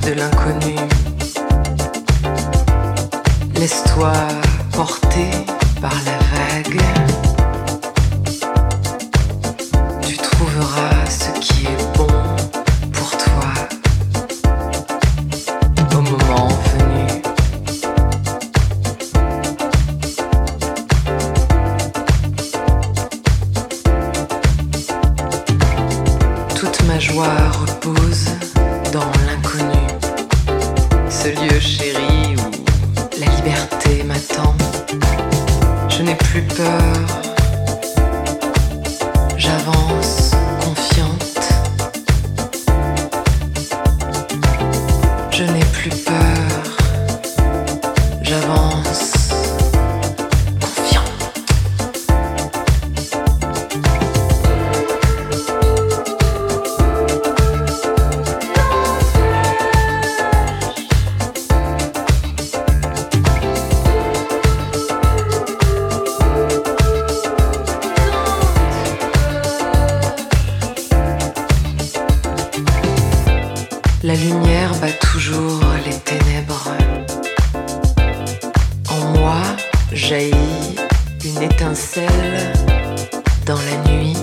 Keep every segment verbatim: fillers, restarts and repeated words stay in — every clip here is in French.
de l'inconnu. Laisse-toi porter par la vague. Tu trouveras ce qui est bon pour toi au moment venu. Toute ma joie repose dans l'inconnu, ce lieu chéri où la liberté m'attend. Je n'ai plus peur, j'avance confiante. Je n'ai plus peur, j'avance confiante. La lumière bat toujours les ténèbres. En moi jaillit une étincelle dans la nuit.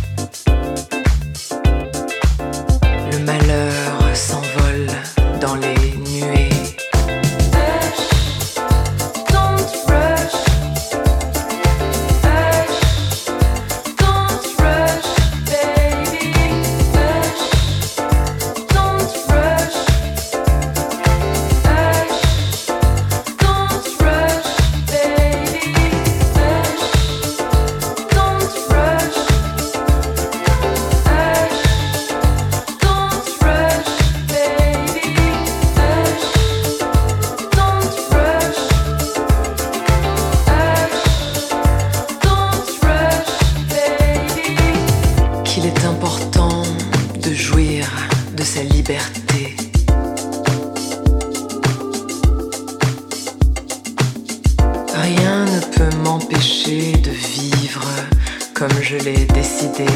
Le malheur s'envole dans les nuées. Qu'il est important de jouir de sa liberté. Rien ne peut m'empêcher de vivre comme je l'ai décidé.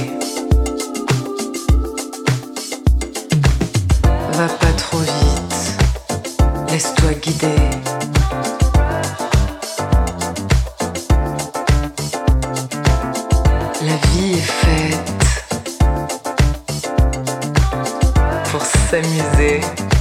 Va pas trop vite, laisse-toi guider. La vie est faite pour s'amuser.